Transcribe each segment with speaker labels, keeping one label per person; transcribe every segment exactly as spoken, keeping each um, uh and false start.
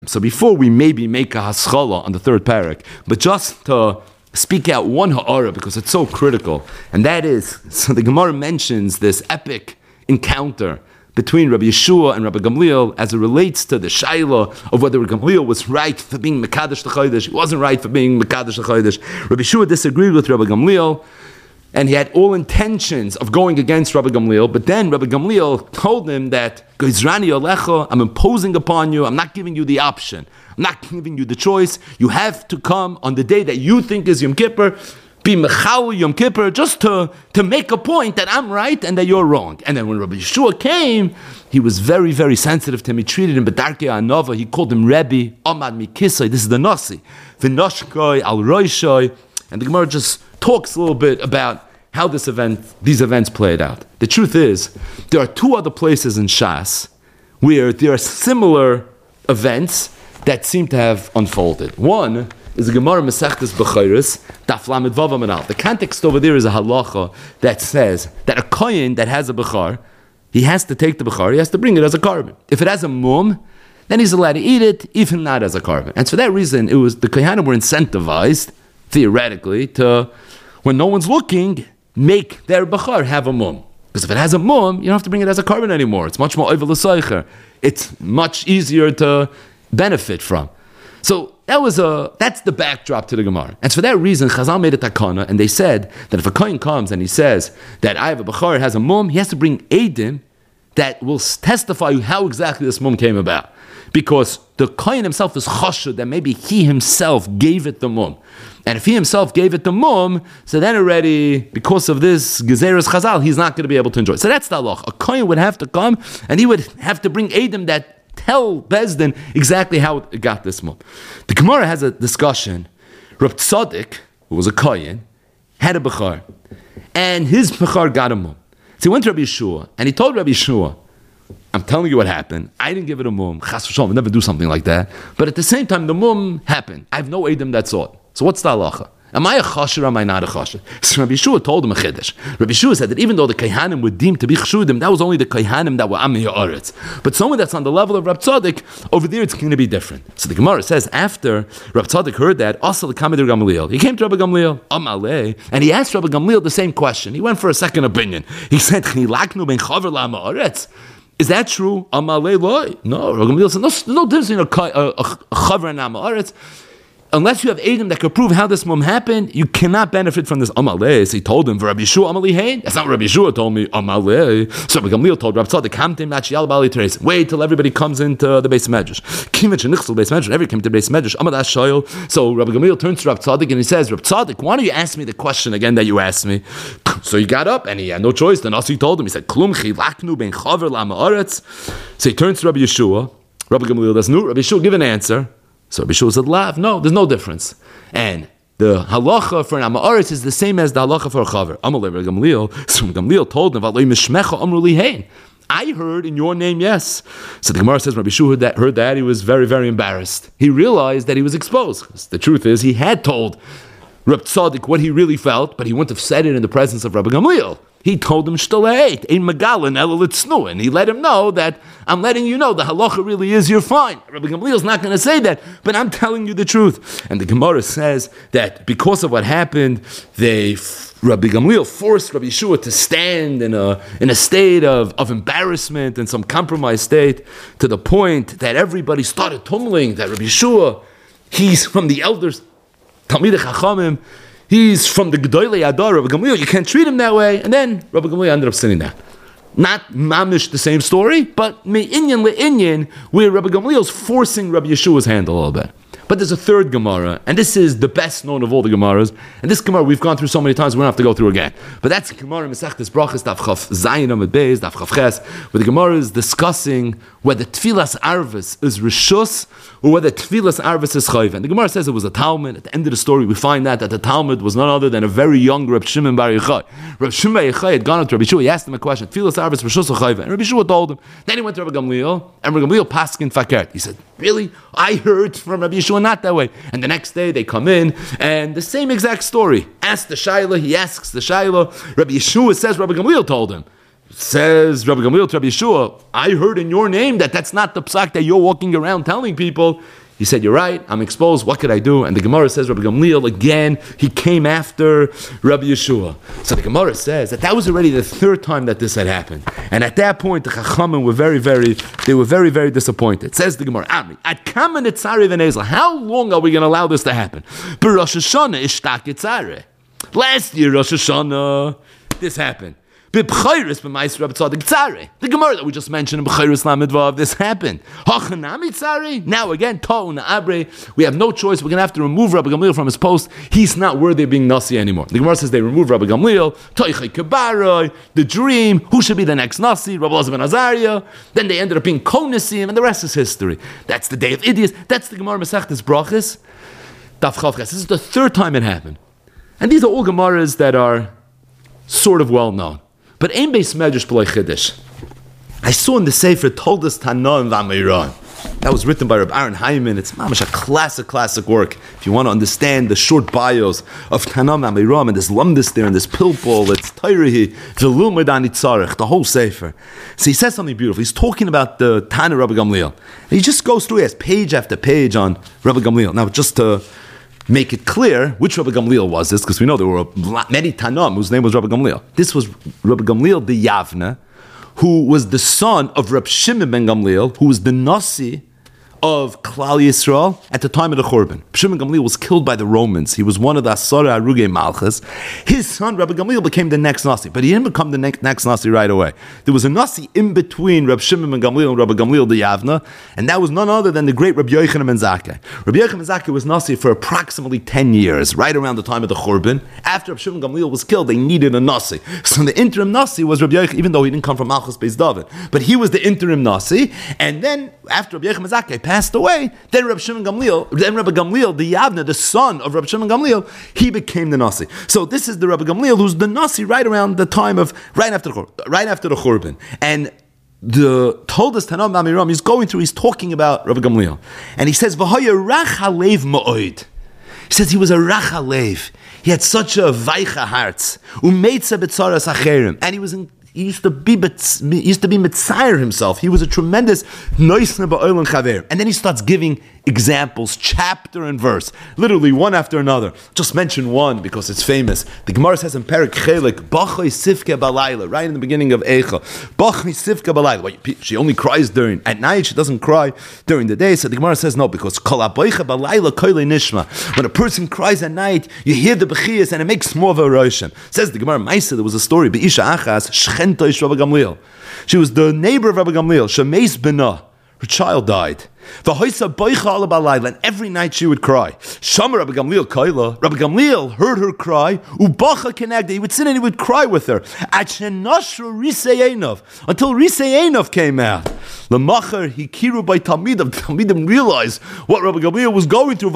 Speaker 1: So before we maybe make a haschala on the third parak, but just to speak out one ha'ara because it's so critical, and that is, so the Gemara mentions this epic encounter between Rabbi Yeshua and Rabbi Gamliel as it relates to the shaila of whether Rabbi Gamliel was right for being Mekadesh L'Chodesh, he wasn't right for being Mekadesh L'Chodesh. Rabbi Yeshua disagreed with Rabbi Gamliel, and he had all intentions of going against Rabbi Gamliel, but then Rabbi Gamliel told him that, Gizrani Alecha, I'm imposing upon you, I'm not giving you the option, I'm not giving you the choice, you have to come on the day that you think is Yom Kippur, be Mechal Yom Kippur, just to, to make a point that I'm right and that you're wrong. And then when Rabbi Yeshua came, he was very, very sensitive to him. He treated him B'darkei Anova, he called him Rebbe, Amad Mikisai, this is the Nasi, V'noshkoi Al Roishoi, and the Gemara just talks a little bit about how this event, these events played out. The truth is, there are two other places in Shas where there are similar events that seem to have unfolded. One is the Gemara Masechtas Bechayros, Daf Lamed Vav Amud Aleph. The context over there is a halacha that says that a kohen that has a bechar, he has to take the bechar, he has to bring it as a carbon. If it has a mum, then he's allowed to eat it, even not as a carbon. And for that reason, it was the kohanim were incentivized, theoretically, to, when no one's looking, make their bechar have a mum. Because if it has a mum, you don't have to bring it as a carbon anymore. It's much more oivel l'soicher. It's much easier to benefit from. So that was a that's the backdrop to the Gemara. And for that reason, Chazal made a takana, and they said that if a kohen comes and he says that I have a bechar, it has a mum, he has to bring edim that will testify how exactly this mum came about. Because the kohen himself is chashud that maybe he himself gave it the mum. And if he himself gave it the mum, so then already, because of this Gezeres Chazal, he's not going to be able to enjoy it. So that's the halach. A kohen would have to come, and he would have to bring edim that tell Bezdin exactly how it got this mum. The Gemara has a discussion. Reb Tzaddik, who was a kohen, had a bechar, and his bechar got a mum. So he went to Rabbi Yeshua, and he told Rabbi Yeshua, I'm telling you what happened. I didn't give it a mum. Chas v'shalom, I never do something like that. But at the same time, the mum happened. I have no edim that saw it. So what's the halacha? Am I a chasher or am I not a chasher? So Rabbi Yeshua told him a chiddush. Rabbi Yeshua said that even though the kaihanim were deemed to be chshudim, that was only the kaihanim that were amei ha'aretz. But someone that's on the level of Rab Tzaddik, over there it's going to be different. So the Gemara says, after Rab Tzaddik heard that, also the Kamei Gamliel, he came to Rabbi Gamliel, Amalei, and he asked Rabbi Gamliel the same question. He went for a second opinion. He said, Chilaknu ben chaver la'amei ha'aretz. Is that true? Amalei loy. No, Rabbi Gamliel said, no, there's no difference in a chaver and amei ha'aretz. Unless you have Edom that could prove how this mum happened, you cannot benefit from this Amalei. So he told him, Rabbi Yeshua Amalei Hein. That's not what Rabbi Yeshua told me, Amalei. So Rabbi Gamliel told Rabbi Tzaddik, Kamtim Nachial Bali Teres. Wait till everybody comes into the base of Medrash. Kimich and Nichsel base of Medrash. Everybody came to the base of Medrash. Amad Ashayel. So Rabbi Gamliel turns to Rabbi Tzaddik and he says, Rabbi Tzaddik, why don't you ask me the question again that you asked me? So he got up and he had no choice. Then also he told him, he said, Klum Chilaknu ben Chaver la'ma'aretz. So he turns to Rabbi Yeshua. Rabbi Gamliel doesn't know. Rabbi Yeshua give an answer. So Rabbi Yeshua said, Lav, no, there's no difference. And the halacha for an Amaretz is the same as the halacha for a chaver. Amalei Rabbi Gamliel. So Gamliel told him, I heard in your name, yes. So the Gemara says, Rabbi Yeshua heard that, heard that, he was very, very embarrassed. He realized that he was exposed. The truth is, he had told Reb Tzaddik what he really felt, but he wouldn't have said it in the presence of Rabbi Gamliel. He told him, Shtaleit, ein megalin elalitznu, and he let him know that I'm letting you know the halacha really is you're fine. Rabbi Gamliel's not going to say that, but I'm telling you the truth. And the Gemara says that because of what happened, they Rabbi Gamliel forced Rabbi Yeshua to stand in a in a state of, of embarrassment and some compromised state, to the point that everybody started tumbling that Rabbi Yeshua, he's from the elders, Talmidei Chachamim, he's from the Gedolei Adar, Rabbi Gamliel, you can't treat him that way. And then Rabbi Gamliel ended up sitting down. Not mamish the same story, but me'inyan le'inyan, where Rabbi Gamliel's forcing Rabbi Yeshua's hand a little bit. But there's a third Gemara, and this is the best known of all the Gemaras. And this Gemara we've gone through so many times, we don't have to go through again. But that's Gemara Mesechtes Brachos Daf Chaf Zayin Amud Beis Daf Chaf Ches, where the Gemara is discussing whether Tfilas Arvis is Rishus or whether Tfilas Arvis is Chayv. And the Gemara says it was a Talmud. At the end of the story, we find out that the Talmud was none other than a very young Reb Shimon Bar Yochai. Reb Shimon Bar Yochai had gone up to Rabbi Yeshua. He asked him a question: Tfilas Arvis Rishus or Chayv? And Rabbi Yeshua told him. Then he went to Rabbi Gamliel, and Rabbi Gamliel paskin fakert. He said, "Really? I heard from Rabbi Yeshua not that way." And the next day they come in, and the same exact story. Ask the Shaila, he asks the Shaila. Rabbi Yeshua says Rabbi Gamliel told him. says Rabbi Gamliel to Rabbi Yeshua, I heard in your name that that's not the psak that you're walking around telling people. He said, you're right, I'm exposed, what could I do? And the Gemara says, Rabbi Gamliel, again, he came after Rabbi Yeshua. So the Gemara says that that was already the third time that this had happened. And at that point, the Chachamim were very, very, they were very, very disappointed. Says the Gemara, Amri, at Kaman Etzari V'Nezel, how long are we going to allow this to happen? But Rosh Hashanah ishtak Etzari. Last year, Rosh Hashanah, this happened. The Gemara that we just mentioned in B'chayris Lamed Vav, this happened. Now again, Ta'una Abre, we have no choice. We're going to have to remove Rabbi Gamliel from his post. He's not worthy of being Nasi anymore. The Gemara says they remove Rabbi Gamliel, Toichai Kabaroi, the dream, who should be the next Nasi, Rabbi Elazar ben Azariah. Then they ended up being Konesim, and the rest is history. That's the day of idiots. That's the Gemara Masechtas Brachas. Daf Chavches. This is the third time it happened. And these are all Gemaras that are sort of well known. But Ein Beis Medrash B'loi Chiddush. I saw in the Sefer Toldos Tana and V'Ameiron. That was written by Rabbi Aaron Hyman. It's mamash a classic, classic work. If you want to understand the short bios of Tana and V'Ameiron, and this lumdis there, and this pilpul, it's Tayrihi, V'lumad Anitzarech, the whole Sefer. So he says something beautiful. He's talking about the Tana Rabbi Gamliel. And he just goes through, he has page after page on Rabbi Gamliel. Now, just to make it clear which Rabbi Gamliel was this, because we know there were many Tanam whose name was Rabbi Gamliel. This was Rabbi Gamliel the Yavna, who was the son of Reb Shimon ben Gamliel, who was the Nasi of Klal Yisrael at the time of the Churban. Shimon Gamliel was killed by the Romans. He was one of the Asara Arugei Malchus. His son, Rabbi Gamliel, became the next Nasi, but he didn't become the next, next Nasi right away. There was a Nasi in between Reb Shimon ben Gamliel and Rabbi Gamliel the Yavna, and that was none other than the great Rabbi Yochanan ben Zakkai. Rabbi Yochanan ben Zakkai was Nasi for approximately ten years, right around the time of the Churban. After Reb Shimon Gamliel was killed, they needed a Nasi. So the interim Nasi was Rabbi Yochanan, even though he didn't come from Malchus Beis David, but he was the interim Nasi, and then after Rabbi Yochanan ben Zakkai passed away, then Rabbi Shimon Gamliel, then Rabbi Gamliel, the Yavna, the son of Rabbi Shimon Gamliel, he became the Nasi. So this is the Rabbi Gamliel who's the Nasi right around the time of, right after the, right after the Churban. And the Toldos Tana V'Ameiron, he's going through, he's talking about Rabbi Gamliel. And he says, V'hoya rach halev ma'od. He says he was a rach halev. He had such a vaycha heart. Umeitza b'tzaras acherim. And he was in, He used to be he used to be mitzayer himself. He was a tremendous noisna ba'olam chaver. And then he starts giving examples, chapter and verse, literally one after another. Just mention one because it's famous. The Gemara says in Perek Chelik, Bachoi Sivke Balayla, right in the beginning of Eicha. Bachoi Sivke Balayla. Well, she only cries during at night. She doesn't cry during the day. So the Gemara says no, because Kol Aboicha Balayla Koile Nishma. When a person cries at night, you hear the bechiyas and it makes more of a roshem. Says the Gemara Maisa, there was a story. Be'isha Achas Shchentoish Rabbi Gamliel. She was the neighbor of Rabbi Gamliel. Shemeis Bena. Her child died. And every night she would cry. Shama Rabbi Gamliel Kaila. Rabbi Gamliel heard her cry. Ubacha Kenegda. He would sit and he would cry with her. Until Risei came out. Lamacher Hikiru by Talmidim. Talmidim realized what Rabbi Gamliel was going through.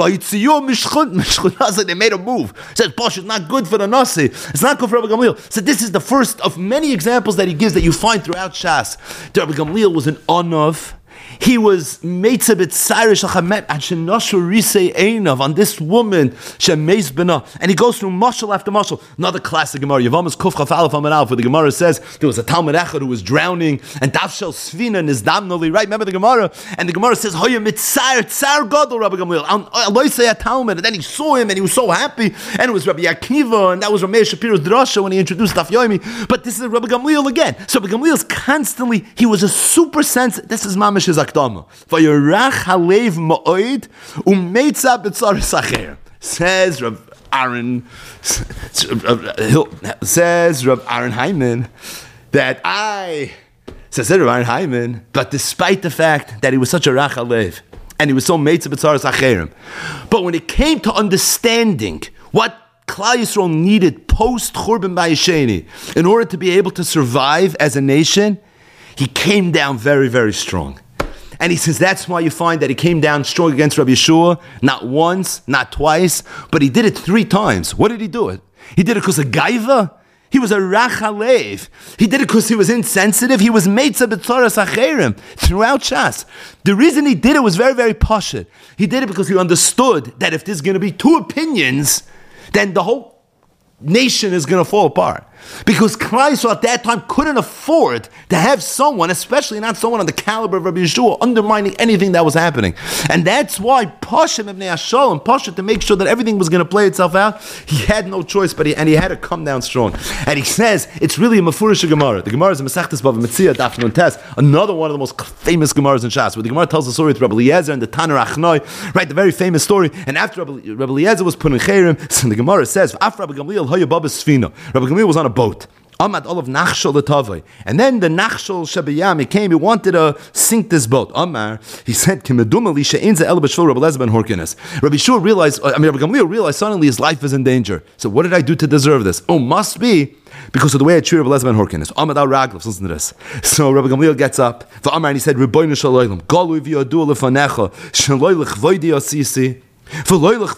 Speaker 1: They made a move. Said, Posh, it's not good for the Nasi. It's not good for Rabbi Gamliel. So this is the first of many examples that he gives that you find throughout Shas. Rabbi Gamliel was an Anav. He was meitzabit Cyrus Shachamet and Shenashu Risei Einav on this woman Shemeis Bena, and he goes through mashal after mashal. Another classic Gemara, Yavamas Kuf Chaf Aleph Amar Aleph, where the Gemara says there was a Talmud Echad who was drowning, and Davshel Svina and his damnoli. Right? Remember the Gemara, and the Gemara says Hoya Mitzar Tzar Gadol Rabbi Gamliel. Allah say a Talmud, and then he saw him and he was so happy, and it was Rabbi Akiva, and that was Rameir Shapiro's drasha when he introduced Daf Yomi. But this is Rabbi Gamliel again. So Rabbi Gamliel is constantly, he was a super sensitive. This is Mamish his Akdama. Vayarach halev ma'od umeitza b'tzaras acher. Says Rav Aaron, says Rav Aaron Hyman that I, says Rav Aaron Hyman, but despite the fact that he was such a rach halev and he was so meitza b'tzaras acherim, but when it came to understanding what Klal Yisrael needed post Churban Bayesheni in order to be able to survive as a nation, he came down very, very strong. And he says that's why you find that he came down strong against Rabbi Yeshua, not once, not twice, but he did it three times. What did he do it? He did it because of Gaiva? He was a Rach Halev. He did it because he was insensitive. He was Meitza B'tzaras Acherim throughout Shas. The reason he did it was very, very pashut. He did it because he understood that if there's going to be two opinions, then the whole nation is going to fall apart. Because Klal Yisrael at that time couldn't afford to have someone, especially not someone on the caliber of Rabbi Yeshua, undermining anything that was happening. And that's why Pashim ibn Ashalom, Pasha, to make sure that everything was going to play itself out, he had no choice, but he, and he had to come down strong. And he says, it's really a Mefurish Gemara. The Gemara is a Masechtas Bava Metzia, Daf Nun Tes, another one of the most famous Gemaras in Shas, where the Gemara tells the story with Rabbi Eliezer and the Tanur Achnoi, right, the very famous story. And after Rabbi, Rabbi Eliezer was put in Cherem, so the Gemara says, after Rabbi Gamliel, Hoya Baba Sfina, Rabbi Gamliel was on a boat. Amad Olav Nachshol Latavai. And then the Nachshol Shabbayam, he came, he wanted to sink this boat. Amar, he said, Kimedumali She'inza El B'Shvil Rabbi Eliezer ben Horkenes. Rabbi Shua realized, I mean, Rabbi Gamliel realized suddenly his life is in danger. So what did I do to deserve this? Oh, must be because of the way I treated Rabbi Eliezer ben Horkenes. Amad Al Raglav, listen to this. So Rabbi Gamliel gets up, Amar, and he said, Rebbeinu Shalom, Galu V'Yadu Lefanecha, Shaloi L'Chvoidi Asisi. And when the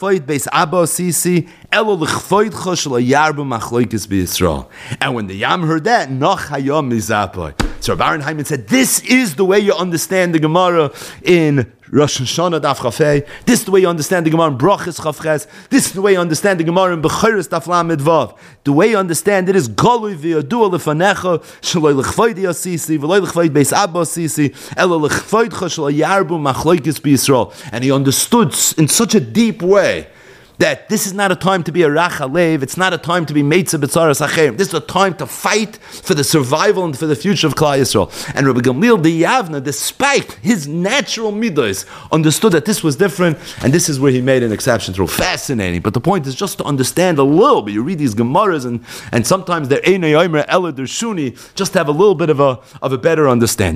Speaker 1: Yam heard that, so Baron Hyman said, this is the way you understand the Gemara in Rosh Hashanah Daf Chafei. This is the way you understand the Gemara in Brachas Chavches. This is the way you understand the Gemara in Bechiris Daf Lamed Vav. The way you understand it is Galui v'Yadua lefanecha shaloi l'chvoid yasisi v'loi l'chvoid beis abba sisi elo l'chvoidcha shaloi yarbu machloikis b'Yisrael. And he understood in such a deep way that this is not a time to be a rachalev, it's not a time to be meitzah b'tzaras acherim. This is a time to fight for the survival and for the future of Klal Yisrael. And Rabbi Gamliel the Yavna, despite his natural midos, understood that this was different, and this is where he made an exception through. Fascinating. But the point is just to understand a little bit. You read these Gemaras, and, and sometimes they're Einay Omer Ela Dershuni, just to have a little bit of a, of a better understanding.